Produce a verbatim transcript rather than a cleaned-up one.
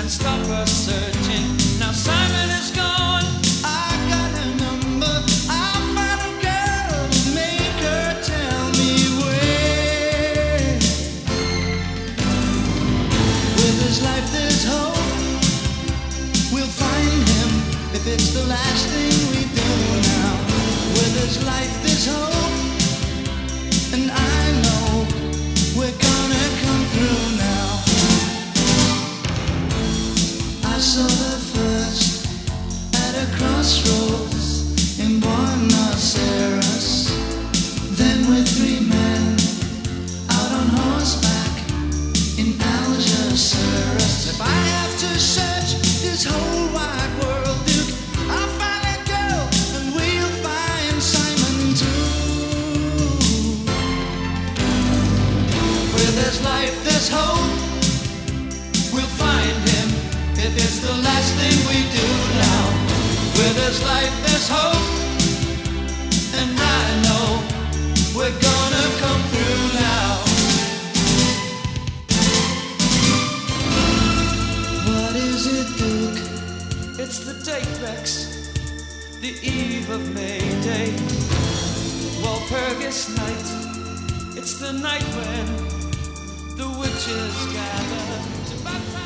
stop us searching. Now Simon is gone. I got a number. I found a girl. Make her tell me where. With this life there's hope. We'll find him if it's the last thing we do now. With this life there's hope. And I know we're gonna come through now. I saw her first at a crossroads in Buenos Aires. Then with three men out on horseback in Algeciras. If I have to search this whole wide world, Duke, I'll find a girl and we'll find Simon too. Where there's life, there's hope. We'll find him if it's the last thing we do now. Where there's life, there's hope. And I know we're gonna come through now. What is it, Duke? It's the date, Rex, the eve of May Day, Walpurgis night. It's the night when the witches gather to baptize.